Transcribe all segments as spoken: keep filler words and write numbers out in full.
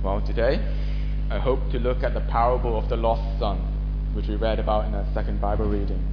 Well, today I hope to look at the parable of the lost son, which we read about in our second Bible reading.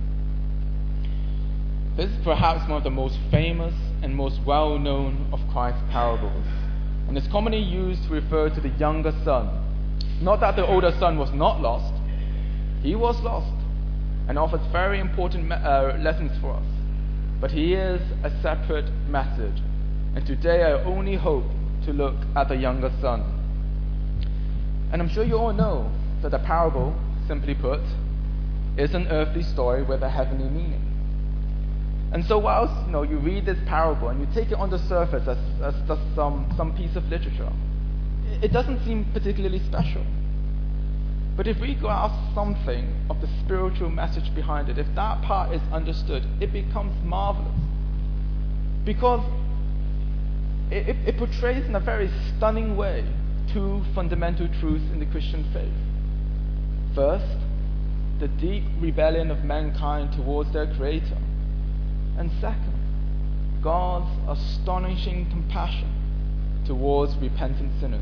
This is perhaps one of the most famous and most well-known of Christ's parables, and is commonly used to refer to the younger son. Not that the older son was not lost, he was lost, and offers very important uh, lessons for us. But he is a separate message, and today I only hope to look at the younger son. And I'm sure you all know that the parable, simply put, is an earthly story with a heavenly meaning. And so whilst you know you read this parable and you take it on the surface as, as just some, some piece of literature, it doesn't seem particularly special. But if we grasp something of the spiritual message behind it, if that part is understood, it becomes marvelous. Because it, it, it portrays in a very stunning way two fundamental truths in the Christian faith. First, the deep rebellion of mankind towards their Creator. And second, God's astonishing compassion towards repentant sinners.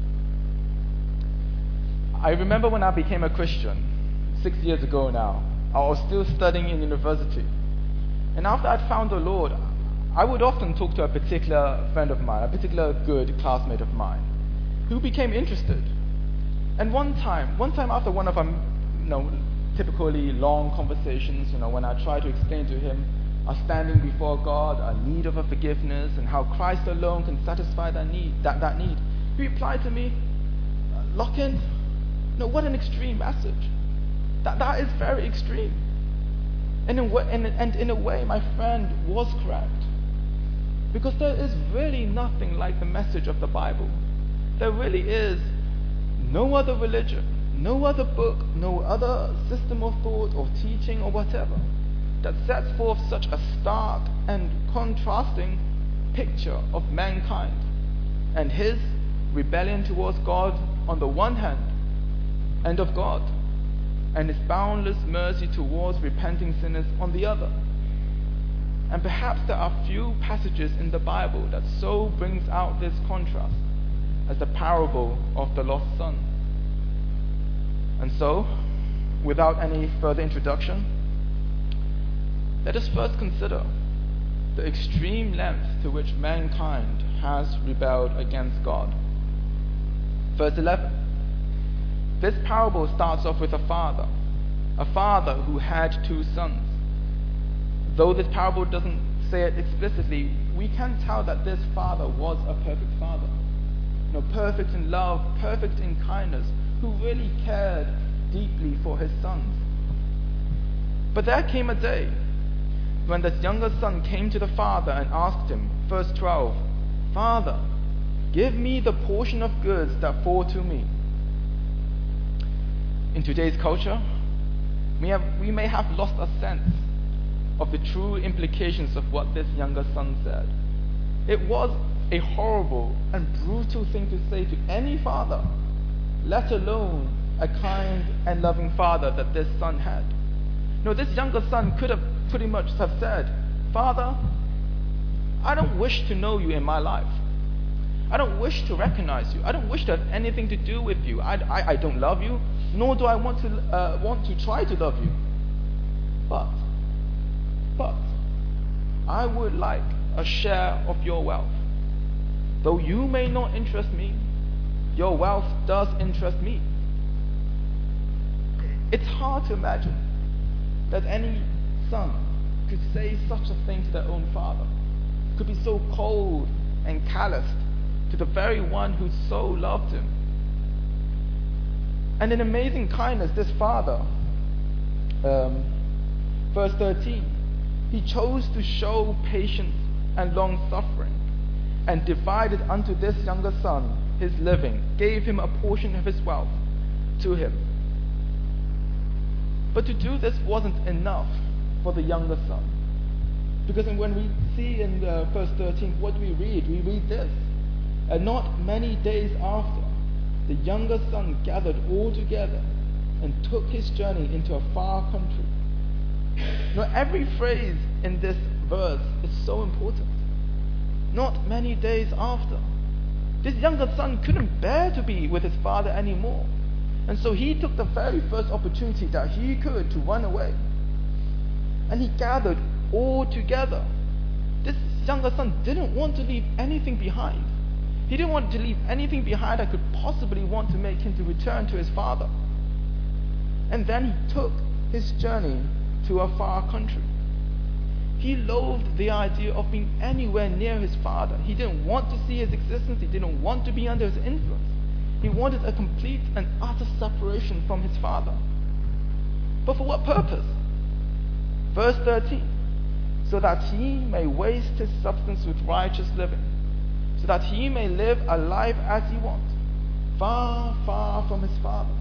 I remember when I became a Christian, six years ago now, I was still studying in university. And after I'd found the Lord, I would often talk to a particular friend of mine, a particular good classmate of mine, who became interested. And one time, one time after one of our, you know, typically long conversations, you know, when I tried to explain to him our standing before God, our need of a forgiveness, and how Christ alone can satisfy that need, that, that need, he replied to me, Lockin, no, what an extreme message. That, that is very extreme. And in, and, and in a way, my friend was correct. Because there is really nothing like the message of the Bible. There really is no other religion, no other book, no other system of thought or teaching or whatever that sets forth such a stark and contrasting picture of mankind and his rebellion towards God on the one hand, and of God and his boundless mercy towards repenting sinners on the other. And perhaps there are few passages in the Bible that so brings out this contrast as the parable of the lost son. And so, without any further introduction, let us first consider the extreme length to which mankind has rebelled against God. Verse eleven. This parable starts off with a father, a father who had two sons. Though this parable doesn't say it explicitly, we can tell that this father was a perfect father. You know, perfect in love, perfect in kindness, who really cared deeply for his sons. But there came a day when this younger son came to the father and asked him, verse twelve, Father, give me the portion of goods that fall to me. In today's culture, we, have, we may have lost a sense of the true implications of what this younger son said. It was a horrible and brutal thing to say to any father, let alone a kind and loving father that this son had. No, this younger son could have pretty much have said, Father, I don't wish to know you in my life. I don't wish to recognize you. I don't wish to have anything to do with you. I, I, I don't love you, nor do I want to uh, want to try to love you. But, but, I would like a share of your wealth. Though you may not interest me, your wealth does interest me. It's hard to imagine that any son could say such a thing to their own father, could be so cold and calloused to the very one who so loved him. And in amazing kindness, this father, um, verse thirteen, he chose to show patience and long-suffering, and divided unto this younger son his living, gave him a portion of his wealth to him. But to do this wasn't enough for the younger son. Because when we see in uh, verse thirteen, what do we read? We read this. And not many days after, the younger son gathered all together and took his journey into a far country. Now, every phrase in this verse is so important. Not many days after. This younger son couldn't bear to be with his father anymore. And so he took the very first opportunity that he could to run away. And he gathered all together. This younger son didn't want to leave anything behind. He didn't want to leave anything behind that could possibly want to make him to return to his father. And then he took his journey to a far country. He loathed the idea of being anywhere near his father. He didn't want to see his existence. He didn't want to be under his influence. He wanted a complete and utter separation from his father. But for what purpose? Verse thirteen. So that he may waste his substance with righteous living, so that he may live a life as he wants, far, far from his father.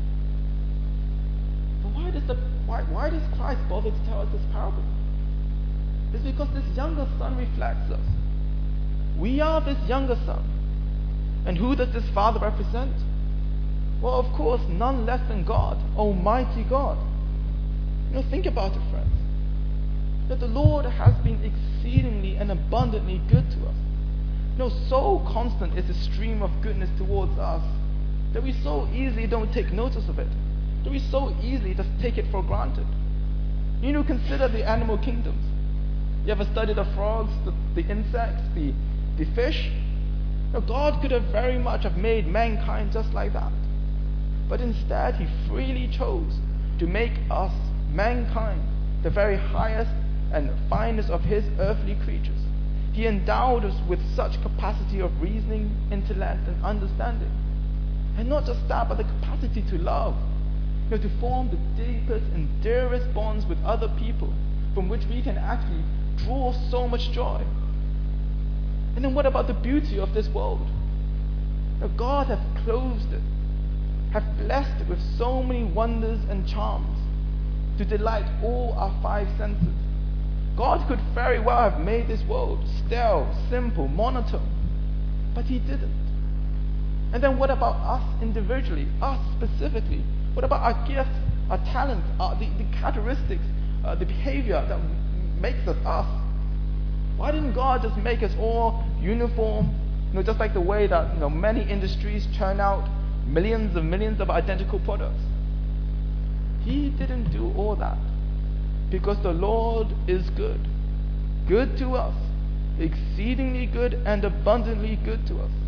But why does the why, why does Christ bother to tell us this parable? It's because this younger son reflects us. We are this younger son. And who does this father represent? Well, of course, none less than God, Almighty God. You know, think about it, friends. That the Lord has been exceedingly and abundantly good to us. You know, so constant is the stream of goodness towards us that we so easily don't take notice of it. That we so easily just take it for granted. You know, consider the animal kingdoms. You ever studied the frogs, the, the insects, the, the fish? You know, God could have very much have made mankind just like that. But instead, he freely chose to make us, mankind, the very highest and finest of his earthly creatures. He endowed us with such capacity of reasoning, intellect, and understanding. And not just that, but the capacity to love. You know, to form the deepest and dearest bonds with other people, from which we can actually draw so much joy. And then what about the beauty of this world? Now, God has clothed it, has blessed it with so many wonders and charms to delight all our five senses. God could very well have made this world stale, simple, monotone, but he didn't. And then what about us individually, us specifically? What about our gifts, our talents, our, the, the characteristics, uh, the behavior that makes us us? Why didn't God just make us all uniform? You know, just like the way that, you know, many industries churn out millions and millions of identical products. He didn't do all that because the Lord is good. Good to us. Exceedingly good and abundantly good to us.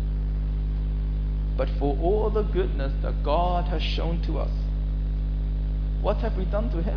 But for all the goodness that God has shown to us, what have we done to him?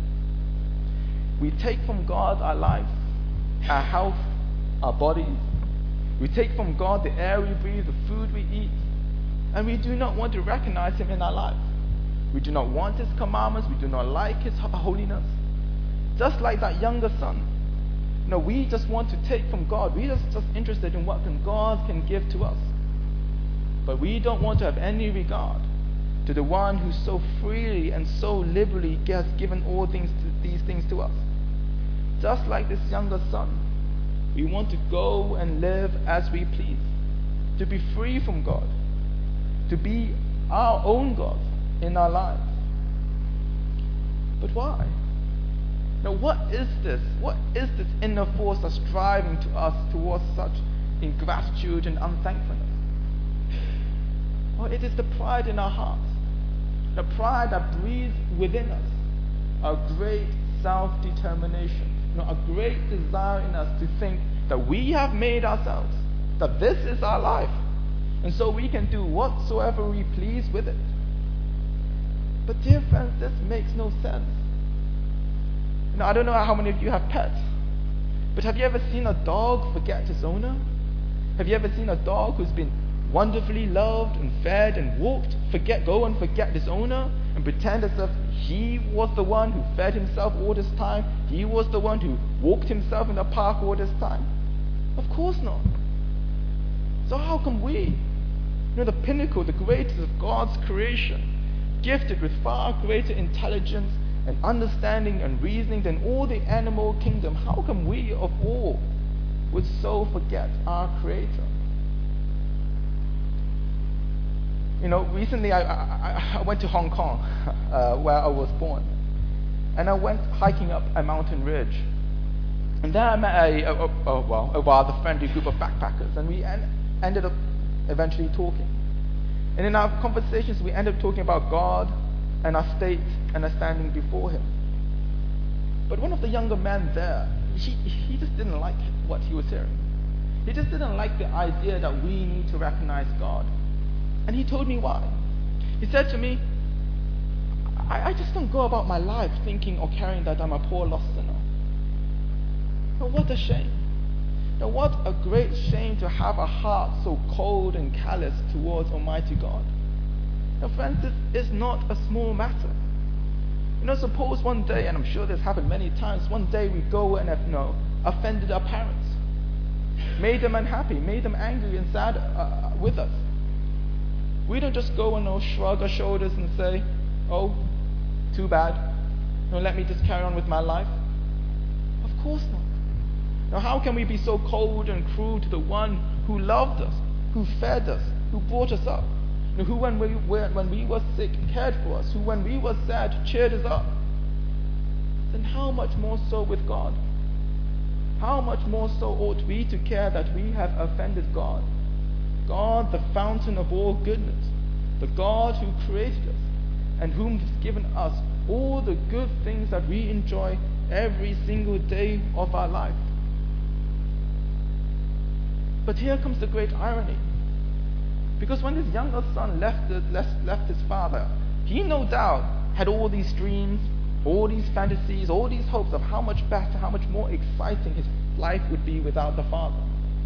We take from God our lives, our health, our bodies. We take from God the air we breathe, the food we eat, and we do not want to recognize him in our lives. We do not want his commandments. We do not like his holiness. Just like that younger son. No, we just want to take from God. We're just, just interested in what can God can give to us. But we don't want to have any regard to the one who so freely and so liberally has given all things to, these things to us. Just like this younger son, we want to go and live as we please, to be free from God, to be our own God in our lives. But why? Now, what is this? What is this inner force that's driving to us towards such ingratitude and unthankfulness? Well, it is the pride in our hearts, the pride that breathes within us, a great self-determination, you know, a great desire in us to think that we have made ourselves, that this is our life, and so we can do whatsoever we please with it. But dear friends, this makes no sense. You know, I don't know how many of you have pets, but have you ever seen a dog forget his owner? Have you ever seen a dog who's been wonderfully loved and fed and walked, forget, go and forget his owner and pretend as if he was the one who fed himself all this time, he was the one who walked himself in the park all this time? Of course not. So how come we, you know, the pinnacle, the greatest of God's creation, gifted with far greater intelligence and understanding and reasoning than all the animal kingdom, how come we of all would so forget our Creator? You know, recently I, I, I went to Hong Kong, uh, where I was born, and I went hiking up a mountain ridge, and there I met a, a, a, a well, a rather friendly group of backpackers, and we and ended up eventually talking. And in our conversations, we ended up talking about God and our state and our standing before Him. But one of the younger men there, he, he just didn't like what he was hearing. He just didn't like the idea that we need to recognize God. And he told me why. He said to me, I, I just don't go about my life thinking or caring that I'm a poor lost sinner. But what a shame. Now what a great shame to have a heart so cold and callous towards Almighty God. Now friends, this is not a small matter. You know, suppose one day, and I'm sure this happened many times, one day we go and have, you know, offended our parents, made them unhappy, made them angry and sad uh, with us. We don't just go and you know, shrug our shoulders and say, oh, too bad. No, let me just carry on with my life. Of course not. Now how can we be so cold and cruel to the one who loved us, who fed us, who brought us up? You know, who when we, were, when we were sick cared for us, who when we were sad cheered us up? Then how much more so with God? How much more so ought we to care that we have offended God? God, the fountain of all goodness, the God who created us, and whom has given us all the good things that we enjoy every single day of our life. But here comes the great irony. Because when this younger son left, the, left, left his father, he no doubt had all these dreams, all these fantasies, all these hopes of how much better, how much more exciting his life would be without the father.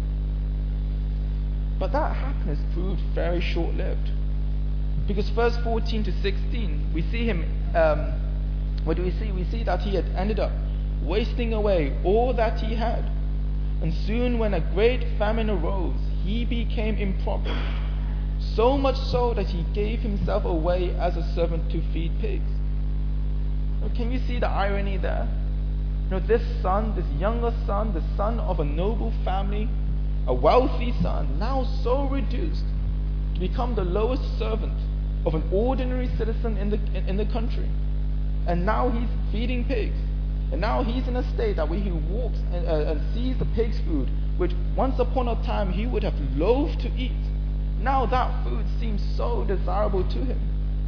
But that happiness proved very short-lived. Because verse fourteen to sixteen, we see him, um, what do we see? We see that he had ended up wasting away all that he had. And soon when a great famine arose, he became impoverished, so much so that he gave himself away as a servant to feed pigs. Now, can you see the irony there? You know, this son, this younger son, the son of a noble family, a wealthy son, now so reduced to become the lowest servant of an ordinary citizen in the, in, in the country. And now he's feeding pigs. And now he's in a state that where he walks and, uh, and sees the pig's food, which once upon a time he would have loathed to eat. Now that food seems so desirable to him.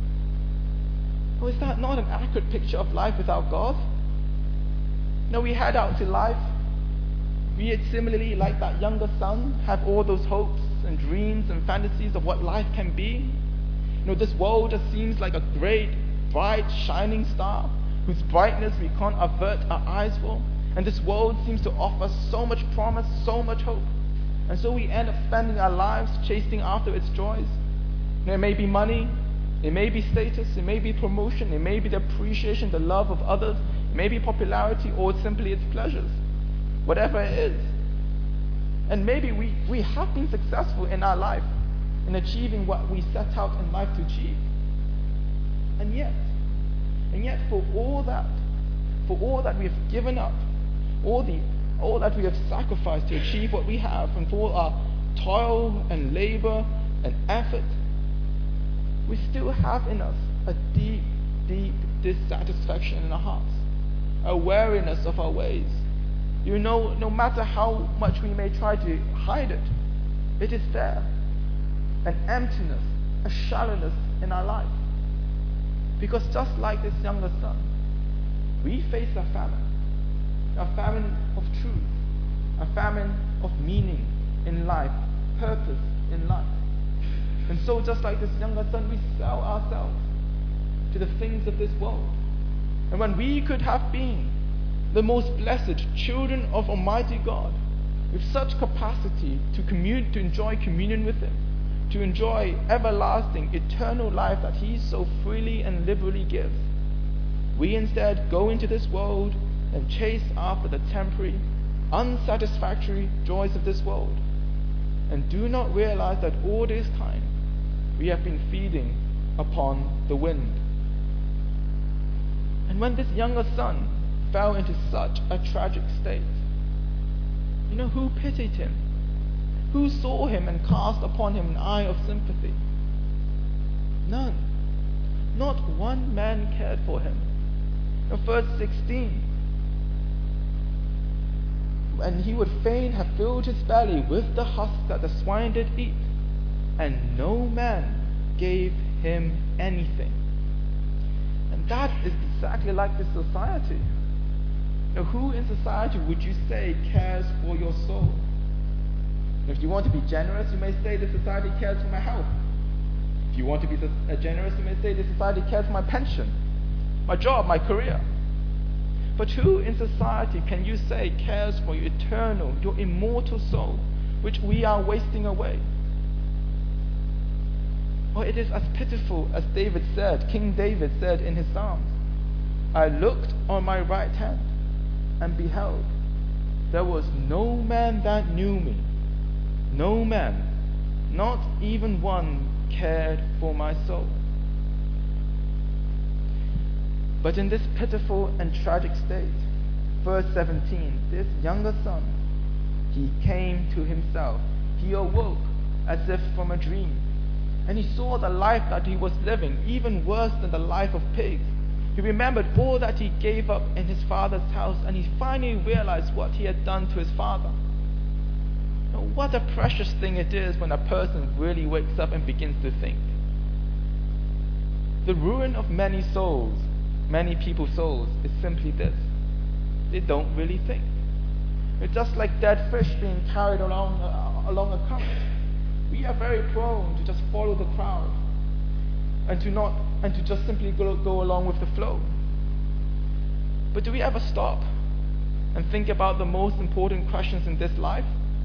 Oh, is that not an accurate picture of life without God? Now we head out to life. We had similarly, like that younger son, have all those hopes and dreams and fantasies of what life can be. You know, this world just seems like a great, bright, shining star, whose brightness we can't avert our eyes for. And this world seems to offer so much promise, so much hope. And so we end up spending our lives chasing after its joys. You know, it may be money, it may be status, it may be promotion, it may be the appreciation, the love of others, it may be popularity, or simply its pleasures. Whatever it is. And maybe we, we have been successful in our life in achieving what we set out in life to achieve. And yet, and yet for all that, for all that we have given up, all the all that we have sacrificed to achieve what we have, and for all our toil and labor and effort, we still have in us a deep, deep dissatisfaction in our hearts, a weariness of our ways. You know, no matter how much we may try to hide it, it is there. An emptiness, a shallowness in our life. Because just like this younger son, we face a famine. A famine of truth. A famine of meaning in life, purpose in life. And so just like this younger son, we sell ourselves to the things of this world. And when we could have been the most blessed children of Almighty God, with such capacity to commune, to enjoy communion with Him, to enjoy everlasting, eternal life that He so freely and liberally gives, we instead go into this world and chase after the temporary, unsatisfactory joys of this world, and do not realize that all this time we have been feeding upon the wind. And when this younger son fell into such a tragic state, you know, who pitied him? Who saw him and cast upon him an eye of sympathy? None. Not one man cared for him. Now, verse sixteen. and he would fain have filled his belly with the husk that the swine did eat, and no man gave him anything. And that is exactly like this society. Now, who in society would you say cares for your soul? If you want to be generous, you may say the society cares for my health. If you want to be uh, generous, you may say the society cares for my pension, my job, my career. But who in society can you say cares for your eternal, your immortal soul, which we are wasting away? Well, it is as pitiful as David said, King David said in his Psalms, I looked on my right hand and beheld, there was no man that knew me. No man, not even one, cared for my soul. But in this pitiful and tragic state, verse seventeen, this younger son, he came to himself. He awoke as if from a dream. And he saw the life that he was living, even worse than the life of pigs. He remembered all that he gave up in his father's house, and he finally realized what he had done to his father. Now, what a precious thing it is when a person really wakes up and begins to think. The ruin of many souls, many people's souls, is simply this: they don't really think. It's just like dead fish being carried along uh, along a current. We are very prone to just follow the crowd and to not and to just simply go, go along with the flow. But do we ever stop and think about the most important questions in this life?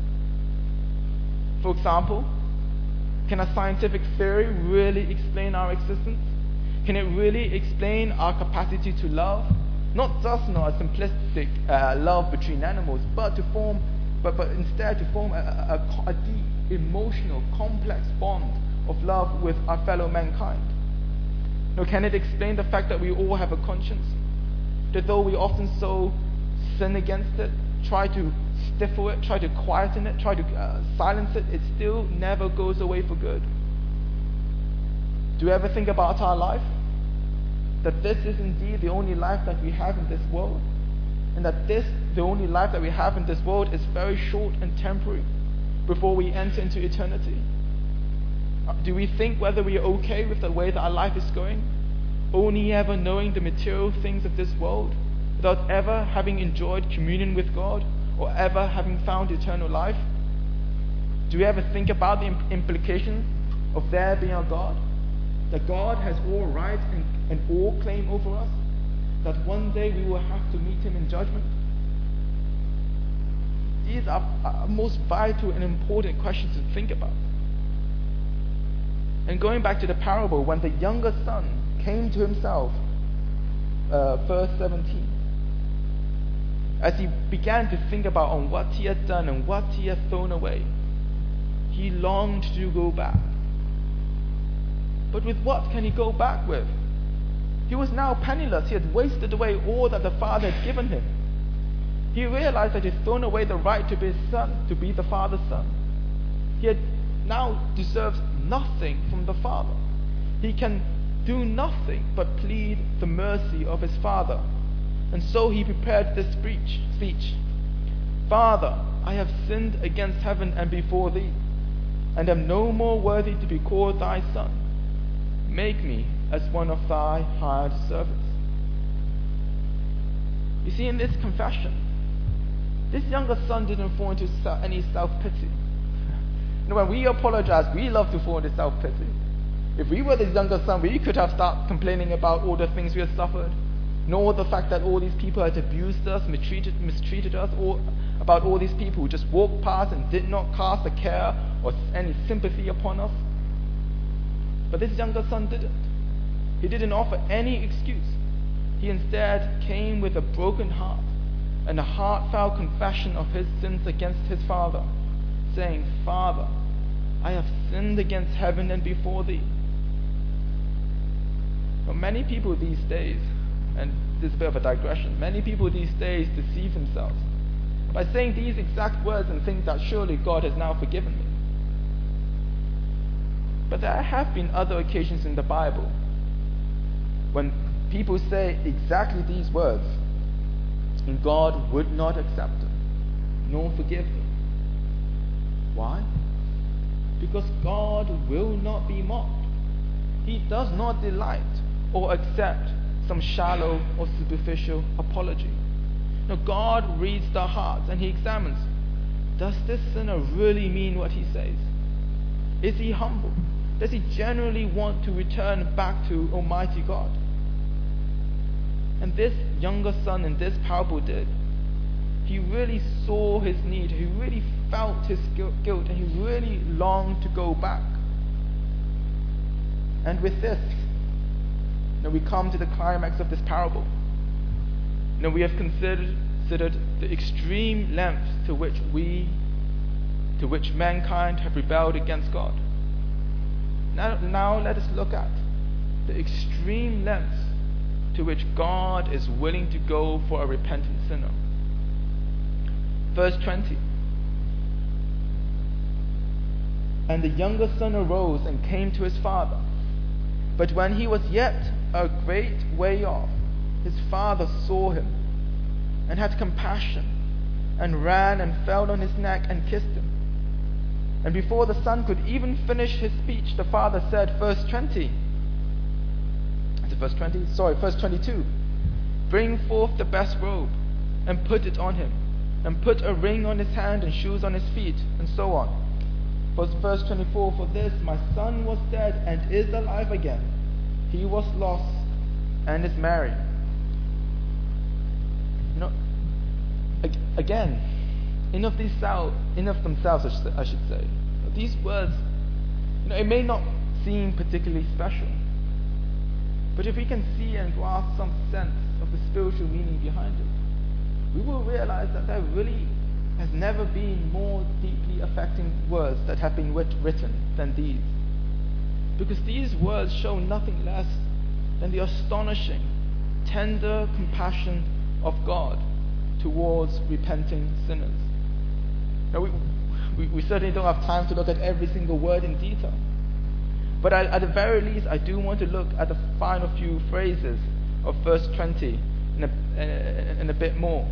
For example, can a scientific theory really explain our existence? Can it really explain our capacity to love? Not just you know, a simplistic uh, love between animals, but to form, but, but instead to form a, a, a deep, emotional, complex bond of love with our fellow mankind. Now, can it explain the fact that we all have a conscience? That though we often so sin against it, try to stifle it, try to quieten it, try to uh, silence it, it still never goes away for good. Do you ever think about our life? That this is indeed the only life that we have in this world? And that this, the only life that we have in this world, is very short and temporary before we enter into eternity? Do we think whether we are okay with the way that our life is going, only ever knowing the material things of this world, without ever having enjoyed communion with God, or ever having found eternal life? Do we ever think about the imp- implications of there being a God? That God has all right and, and all claim over us? That one day we will have to meet Him in judgment? These are, are most vital and important questions to think about. And going back to the parable, when the younger son came to himself, uh, verse seventeen, as he began to think about on what he had done and what he had thrown away, he longed to go back. But with what can he go back with? He was now penniless. He had wasted away all that the father had given him. He realized that he had thrown away the right to be his son, to be the father's son. He had now deserves nothing from the father. He can do nothing but plead the mercy of his father. And so he prepared this speech, speech. Father, I have sinned against heaven and before thee, and am no more worthy to be called thy son. Make me as one of thy hired servants. You see, in this confession, this younger son didn't fall into any self-pity. You know, when we apologize, we love to fall into self-pity. If we were this younger son, we could have started complaining about all the things we had suffered, nor the fact that all these people had abused us, mistreated, mistreated us, or about all these people who just walked past and did not cast a care or any sympathy upon us. But this younger son didn't. He didn't offer any excuse. He instead came with a broken heart and a heartfelt confession of his sins against his father, saying, Father, I have sinned against heaven and before thee. But many people these days, and this is a bit of a digression, many people these days deceive themselves by saying these exact words and think that surely God has now forgiven me. But there have been other occasions in the Bible when people say exactly these words and God would not accept them. nor forgive them. Why? Because God will not be mocked. He does not delight or accept some shallow or superficial apology. No, God reads the hearts and He examines, does this sinner really mean what he says? Is he humble? Does he genuinely want to return back to Almighty God? And this younger son in this parable did. He really saw his need, he really felt his guilt, and he really longed to go back. And with this, you know, we come to the climax of this parable. You know, we have considered, considered the extreme lengths to which we, to which mankind have rebelled against God. Now, now let us look at the extreme lengths to which God is willing to go for a repentant sinner. Verse twenty. And the younger son arose and came to his father. But when he was yet a great way off, his father saw him, and had compassion, and ran and fell on his neck and kissed him. And before the son could even finish his speech, the father said, verse twenty. Is it verse twenty? Sorry, verse twenty-two. Bring forth the best robe, and put it on him, and put a ring on his hand and shoes on his feet, and so on. Verse twenty-four, for this my son was dead and is alive again. He was lost and is married. You know, again, in of these in of themselves, I should say, these words, you know, it may not seem particularly special, but if we can see and grasp some sense of the spiritual meaning behind it, we will realize that there really has never been more deeply affecting words that have been writ- written than these. Because these words show nothing less than the astonishing, tender compassion of God towards repenting sinners. Now, we, we, we certainly don't have time to look at every single word in detail. But I, at the very least, I do want to look at the final few phrases of verse twenty in a, in a bit more.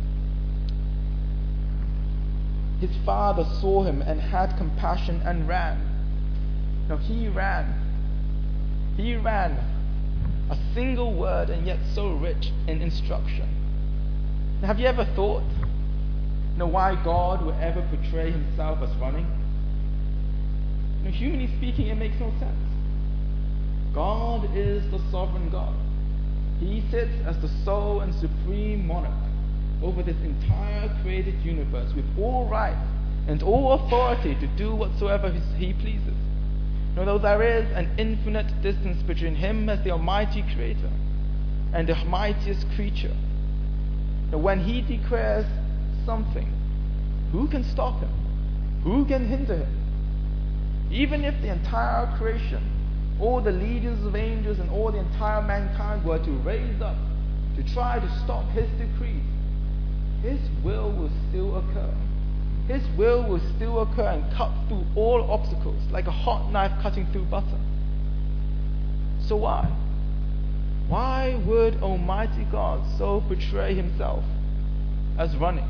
His father saw him and had compassion and ran. Now he ran. He ran. A single word and yet so rich in instruction. Now, have you ever thought, you know, why God would ever portray himself as running? You know, humanly speaking, it makes no sense. God is the sovereign God. He sits as the sole and supreme monarch over this entire created universe with all right and all authority to do whatsoever he pleases. Now, though there is an infinite distance between him as the almighty creator and the mightiest creature, now when he declares something, who can stop him? Who can hinder him? Even if the entire creation, all the leaders of angels and all the entire mankind were to raise up to try to stop his decree, his will will still occur. His will will still occur and cut through all obstacles like a hot knife cutting through butter. So why? Why would Almighty God so portray himself as running?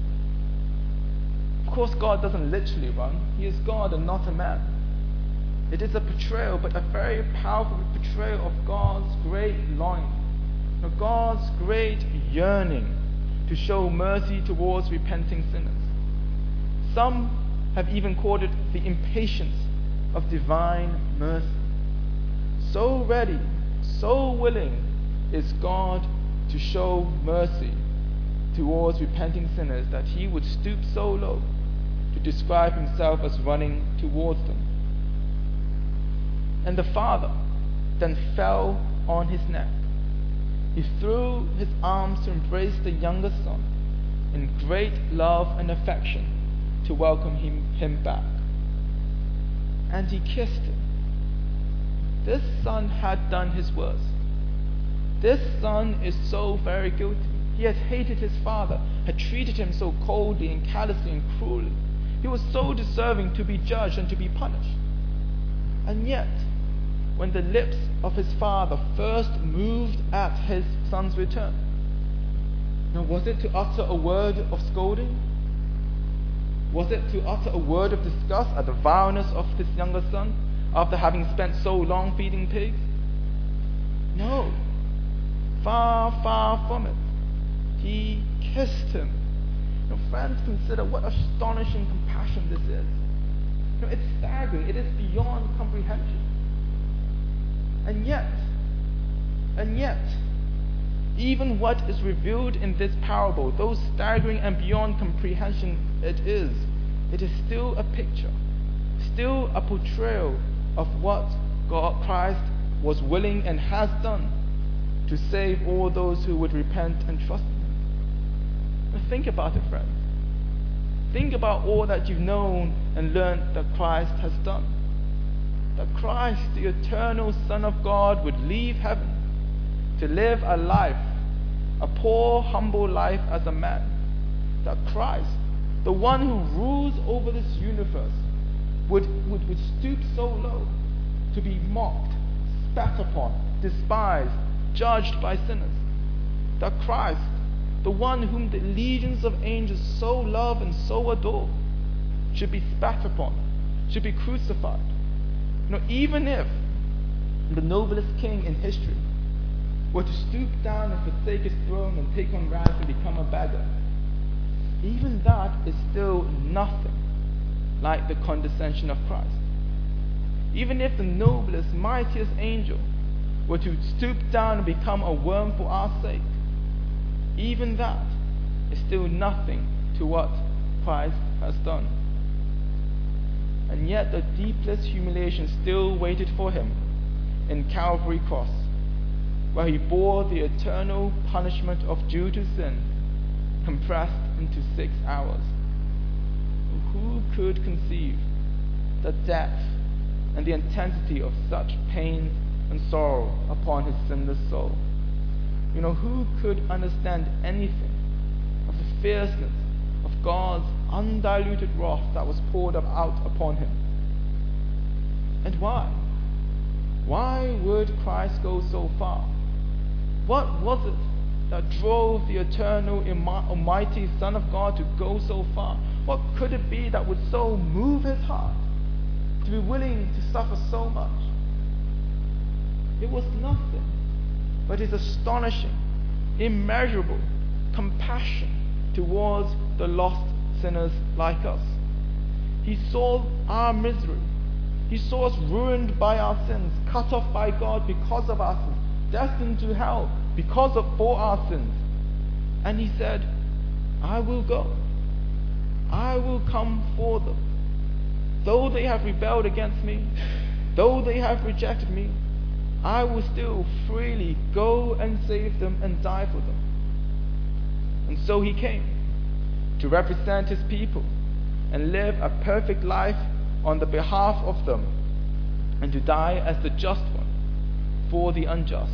Of course, God doesn't literally run. He is God and not a man. It is a portrayal, but a very powerful portrayal of God's great longing, of God's great yearning to show mercy towards repenting sinners. Some have even called it the impatience of divine mercy. So ready, so willing is God to show mercy towards repenting sinners that he would stoop so low to describe himself as running towards them. And the father then fell on his neck. He threw his arms to embrace the younger son in great love and affection to welcome him, him back. And he kissed him. This son had done his worst. This son is so very guilty. He had hated his father, had treated him so coldly and callously and cruelly. He was so deserving to be judged and to be punished. And yet, when the lips of his father first moved at his son's return, now was it to utter a word of scolding? Was it to utter a word of disgust at the vileness of his younger son after having spent so long feeding pigs? No. Far, far from it. He kissed him. You know, friends, consider what astonishing compassion this is. You know, it's staggering. It is beyond comprehension. And yet, and yet, even what is revealed in this parable, though staggering and beyond comprehension it is, it is still a picture, still a portrayal of what God, Christ, was willing and has done to save all those who would repent and trust in Him. Now think about it, friends. Think about all that you've known and learned that Christ has done. That Christ, the eternal Son of God, would leave heaven to live a life, a poor, humble life as a man. That Christ, the one who rules over this universe, would, would, would stoop so low to be mocked, spat upon, despised, judged by sinners. That Christ, the one whom the legions of angels so love and so adore, should be spat upon, should be crucified. You know, even if the noblest king in history were to stoop down and forsake his throne and take on rags and become a beggar, even that is still nothing like the condescension of Christ. Even if the noblest, mightiest angel were to stoop down and become a worm for our sake, even that is still nothing to what Christ has done. And yet the deepest humiliation still waited for him in Calvary Cross, where he bore the eternal punishment of due to sin, compressed into six hours. Who could conceive the depth and the intensity of such pain and sorrow upon his sinless soul? You know, who could understand anything of the fierceness of God's undiluted wrath that was poured out upon him? And why? Why would Christ go so far? What was it that drove the eternal, almighty Son of God to go so far? What could it be that would so move his heart to be willing to suffer so much? It was nothing but his astonishing, immeasurable compassion towards the lost sinners like us. He saw our misery. He saw us ruined by our sins, cut off by God because of our sins, destined to hell because of for our sins. And he said, I will go. I will come for them. Though they have rebelled against me, though they have rejected me, I will still freely go and save them and die for them. And so he came to represent his people and live a perfect life on the behalf of them, and to die as the just one for the unjust.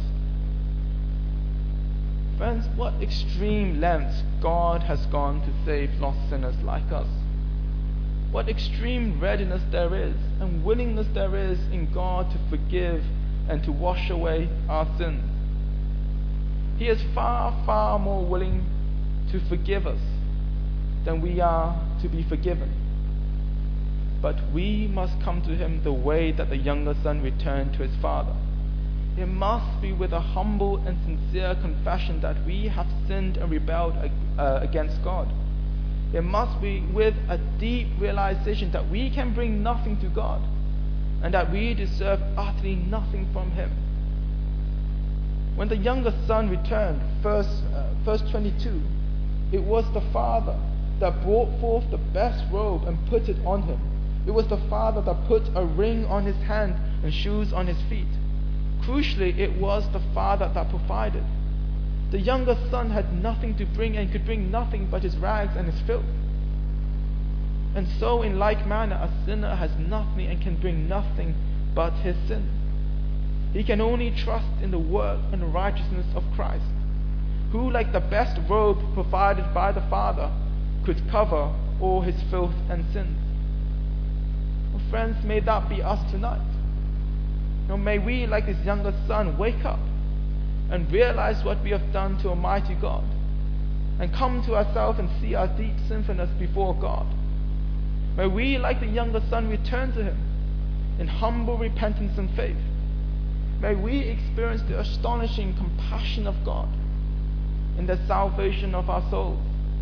Friends, what extreme lengths God has gone to save lost sinners like us. What extreme readiness there is and willingness there is in God to forgive and to wash away our sins. He is far, far more willing to forgive us than we are to be forgiven. But we must come to him the way that the younger son returned to his father. It must be with a humble and sincere confession that we have sinned and rebelled uh, against God. It must be with a deep realization that we can bring nothing to God and that we deserve utterly nothing from him. When the younger son returned, verse, uh, verse twenty-two, it was the father that brought forth the best robe and put it on him. It was the father that put a ring on his hand and shoes on his feet. Crucially, it was the father that provided. The younger son had nothing to bring and could bring nothing but his rags and his filth. And so in like manner, a sinner has nothing and can bring nothing but his sin. He can only trust in the work and righteousness of Christ, who, like the best robe provided by the Father, could cover all his filth and sins. Well, friends, may that be us tonight. Now, may we, like this younger son, wake up and realize what we have done to Almighty God, and come to ourselves and see our deep sinfulness before God, May we, like the younger son, return to him in humble repentance and faith. May we experience the astonishing compassion of God in the salvation of our souls.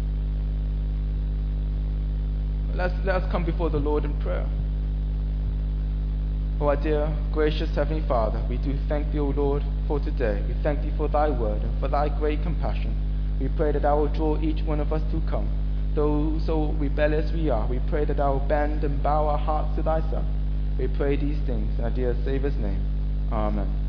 Let's, let us come before the Lord in prayer. Oh, our dear, gracious Heavenly Father, we do thank Thee, O Lord, for today. We thank Thee for Thy word and for Thy great compassion. We pray that Thou will draw each one of us to come. Though so rebellious we are, we pray that Thou will bend and bow our hearts to Thy Son. We pray these things in our dear Saviour's name. Amen.